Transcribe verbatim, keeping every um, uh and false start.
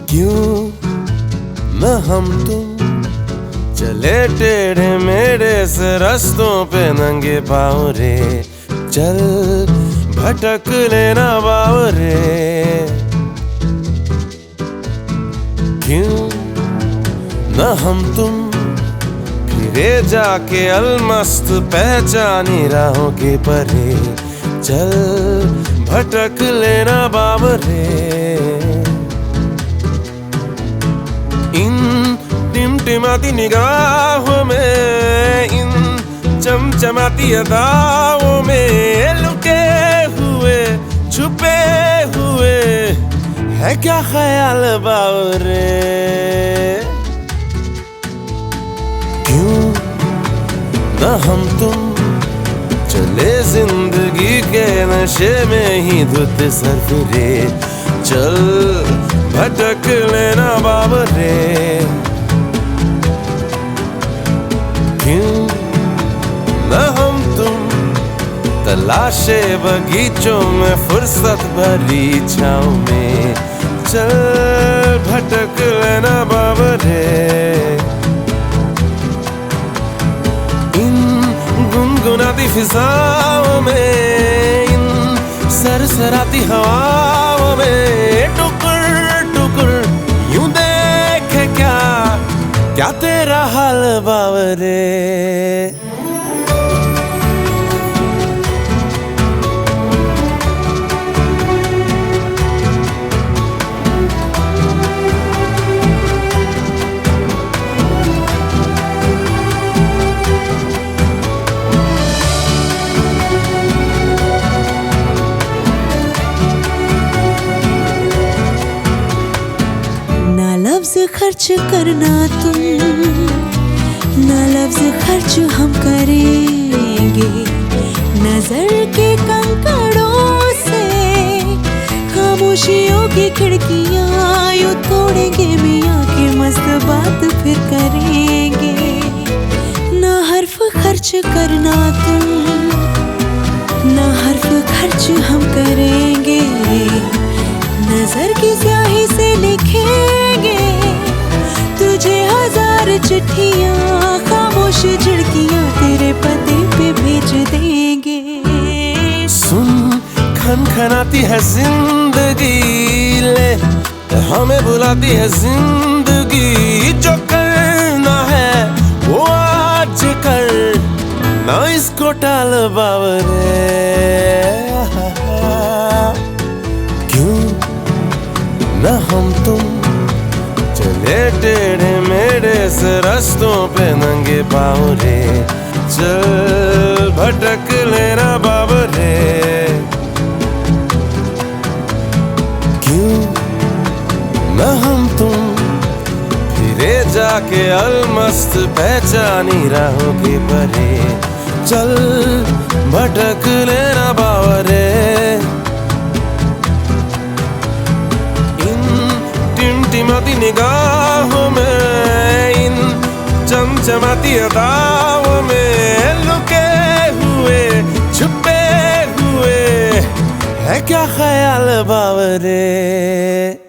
क्यों न हम तुम चले टेढ़े मेढ़े से रास्तों पे नंगे पाँव रे, चल भटक लेना बाव रे। क्यों न हम तुम फिरे जाके अलमस्त पहचानी राहों के परे, चल भटक लेना बाव रे। इन टिमटिमाती निगाहों में, इन चमचमाती अदाओं में लुके हुए छुपे हुए है क्या ख्याल बावरे। क्यों न हम तुम चले जिंदगी के नशे में ही धुत सर फिरे, चल भटक लेना बावरे। क्यों न हम तुम तलाशे बगीचों में फुर्सत भरी छाँव में, चल भटक लेना बावरे। इन गुनगुनाती फिजाओं में, इन सरसराती हवाओं में टुकुर टुकुर यूं देखे क्या क्या तेरा हाल बावरे। लफ्ज़ खर्च करना तुम, ना लफ्ज़ खर्च हम करेंगे। नजर के कंकड़ों से खामोशियों की खिड़कियां यूं तोड़ेंगे, मियाँ की मस्त बात फिर करेंगे। ना हर्फ खर्च करना तुम, ना हर्फ खर्च हम करेंगे। नजर की स्याही से लिखेंगे तुझे हजार चिट्ठियाँ, खामोश झिड़कियाँ तेरे पते पे भेज देंगे। सुन खनखनाती है जिंदगी, ले हमें बुलाती है जिंदगी। जो करना है वो आज कर, ना इसको टाल बावरे। क्यों न हम तुम चले टेढ़े मेढ़े से रास्तों पे नंगे पाँव रे, चल भटक लेना बावरे। क्यों न हम तुम फिरे जाके अलमस्त पहचानी राहों के परे, चल भटक लेना बावरे। टिमटिमाती निगाहों में, इन चमचमाती अदाओं में लुके हुए छुपे हुए है क्या ख्याल बावरे।